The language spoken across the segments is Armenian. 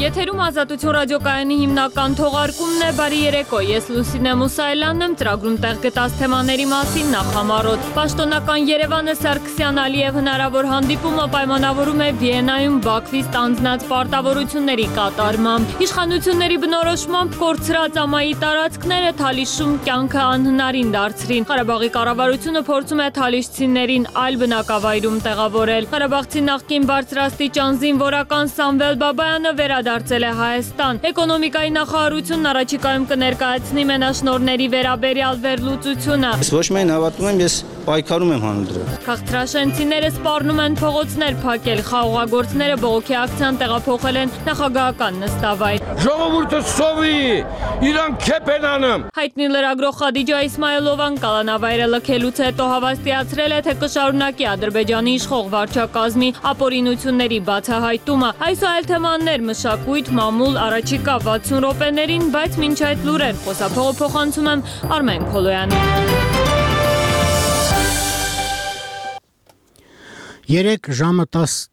Եթերում Ազատություն ռադիոկայանի հիմնական թողարկումն է, բարի երեկո, ես Լուսինե Մուսայելյանն եմ, ծրագրում տեղ գտած թեմաների մասին նախ համառոտ։ Պաշտոնական Երևանը Սարգսյան Ալիև հնարավոր հանդիպումը պայմանավորում է Վիեննայում Բաքվի ստանձնած պարտավորությունների կատարմամբ։ Իշխանությունների բնորոշմամբ կորցրած ամայի տարածքները Թալիշում կյանքը անհնարին դարձրին։ Ղարաբաղի կառավարությունը փորձում է թալիշցիներին այլ բնակավայրում տեղավորել։ Ղարաբաղցի նախկին բարձրաստիճան զինվորական Սամվել Բաբայանը վերադարձել է Հայաստան։ Էկոնոմիկայի նախարարությունն առաջիկայում կներկայացնի մենաշնորհների վերաբերյալ վերլուծությունը։ Ես ոչ միայն հավատում եմ, ես պայքարում եմ հանուն դրա։ Քաղաքացիները սպառնում են փողոցներ փակել, խաղողագործները բողոքի ակցիան տեղափոխել են նախագահական նստավայր։ Ժողովուրդը սովի, իրանք քեփ են անում։ Հայտնի լրագրող Խադիջա Իսմայելովան կալանավայրը լքելուց հետո հավաստիացրել է, թե կշարունակի Ադրբեջանի իշխող վարչակազմի ապօրինությունների բացահայտումը։ Այս այլ թեմաներ մշակույթ, մամուլ, առաջիկա 60 րոպեներին, բայց մինչ այդ լուրեր խոսափողը փոխանցում եմ Արմեն Քոլոյանին։ 3 ժամը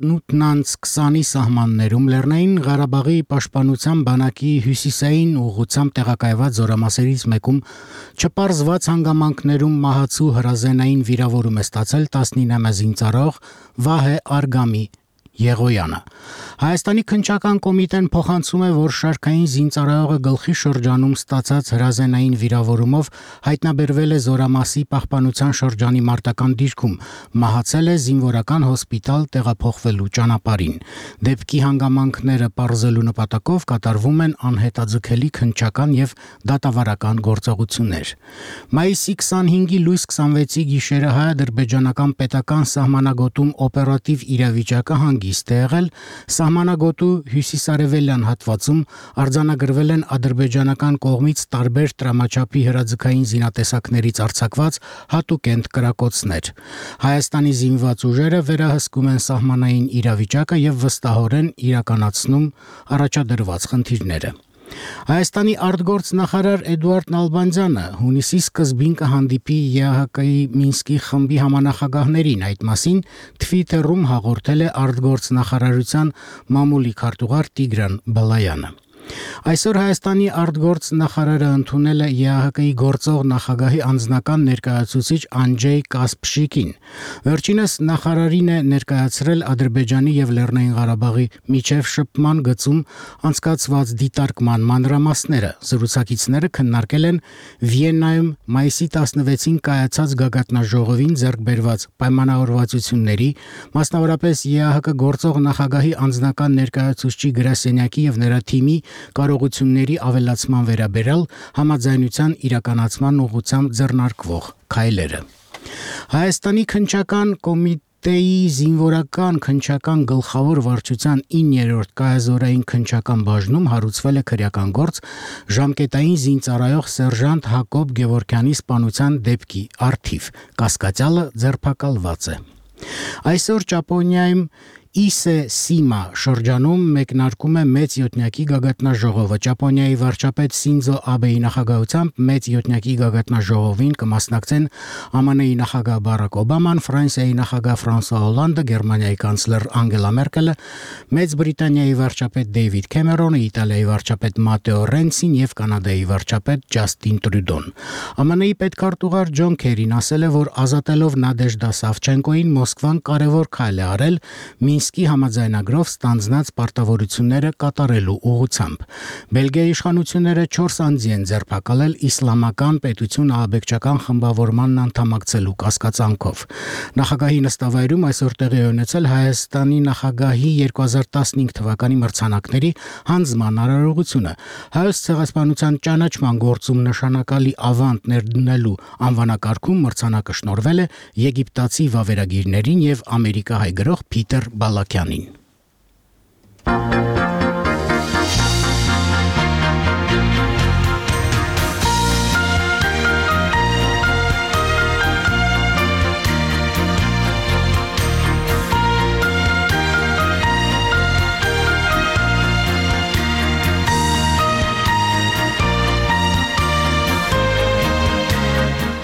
18:20-ի սահմաններում Լեռնային Ղարաբաղի պաշտպանության բանակի հյուսիսային ուղղությամբ տեղակայված զորամասերից մեկում չպարզված հանգամանքներում մահացու հրազենային վիրավորում է ստացել 19 զինծառայող Վահե Արգամի Եղոյանը։ Հայաստանի քննչական կոմիտեն փոխանցում է, որ շարքային զինծառայողը գլխի շրջանում ստացած հրազենային վիրավորումով հայտնաբերվել է Զորամասի պահպանության շրջանի մարտական դիրքում, մահացել է զինվորական հոսպիտալ տեղափոխվելու ճանապարհին։ Դեպքի հանգամանքները պարզելու նպատակով կատարվում են անհետաձգելի քննչական եւ դատավարական գործողություններ։ Մայիսի 25-ի լույս 26-ի գիշերը հայ-ադրբեջանական պետական սահմանագոտում օպերատիվ իրավիճակը հանգիստ է եղել, սահմանագոտու հյուսիսարևելյան հատվածում արձանագրվել են ադրբեջանական կողմից տարբեր տրամաչափի հրաձգային զինատեսակներից արձակված հատուկենտ կրակոցներ։ Հայաստանի զինված ուժերը վերահսկում են սահմանային իրավիճակը եւ վստահորեն իրականացնում առաջադրված խնդիրները։ Հայաստանի արտգործնախարար Էդուարդ Նալբանդյանը հունիսի սկզբին կհանդիպի ԵԱՀԿ-ի Մինսկի խմբի համանախագահներին, այդ մասին Twitter-ում հաղորդել է արտգործնախարարության մամուլի քարտուղար Տիգրան Բալայանը։ Այսօր Հայաստանի արտգործնախարարը ընդունել է ԵԱՀԿ-ի գործող նախագահի անձնական ներկայացուցիչ Անջեյ Կասպշիկին։ Վերջինս նախարարին է ներկայացրել Ադրբեջանի եւ Լեռնային Ղարաբաղի միջև շփման գծում անցկացված դիտարկման մանրամասները։ Զրուցակիցները քննարկել են Վիեննայում մայիսի 16-ին կայացած գագաթնաժողովին ձեռք բերված պայմանավորվածությունների, մասնավորապես ԵԱՀԿ գործող նախագահի անձնական ներկայացուցչի գրասենյակի եւ նրա թիմի կարողությունների ավելացման վերաբերյալ համաձայնության իրականացման ուղղությամբ ձեռնարկվող քայլերը։ Հայաստանի քննչական կոմիտեի զինվորական քննչական գլխավոր վարչության 9-րդ կայազորային քննչական բաժնում հարուցվել է քրեական գործ ժամկետային զինծառայող սերժանտ Հակոբ Գևորգյանի սպանության դեպքի առթիվ։ Կասկածյալը ձերբակալված է։ Այսօր Ճապոնիայում Իսե Սիմա շրջանում մեկնարկում է մեծ յոթնյակի գագաթնաժողովը։ Ճապոնիայի վարչապետ Սինզո Աբեի նախագահությամբ մեծ յոթնյակի գագաթնաժողովին կմասնակցեն ԱՄՆ-ի նախագահ Բարակ Օբաման, Ֆրանսիայի նախագահ Ֆրանսուଆ Հոլանդը, Գերմանիայի կանցլեր Անգելա Մերկելը, Մեծ Բրիտանիայի վարչապետ Դեյվիդ Քեմերոնը, Իտալիայի վարչապետ Մատեո Ռենցին եւ Կանադայի վարչապետ Ջաստին Տրյուդոն։ ԱՄՆ-ի պետքարտուղար Ջոն Քերին ասել է, որ ազատելով Նադեժդա Սավչենկոին Մոսկվան կարևոր քայլ է արել Մինսկի համաձայնագրով ստանձնած պարտավորությունները կատարելու ուղղությամբ։ Բելգիայի իշխանությունները 4 անձի են ձերբակալել իսլամական պետություն ահաբեկչական խմբավորմանն անդամակցելու կասկածանքով։ Նախագահի նստավայրում այսօր տեղի է ունեցել Հայաստանի նախագահի 2015 թվականի մրցանակների հանձնման արարողությունը։ Հայոց ցեղասպանության ճանաչման գործում նշանակալի ավանդ ներդնելու անվանակարգում մրցանակը շնորհվել է եգիպտացի վավերագիրներին եւ ամերիկահայ գրող Փիթեր Բալակյանին։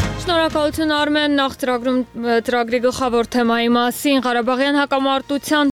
Շնորհակալություն Արմեն, նախ ծրագրի գլխավոր թեմայի մասին Ղարաբաղյան հակամարտության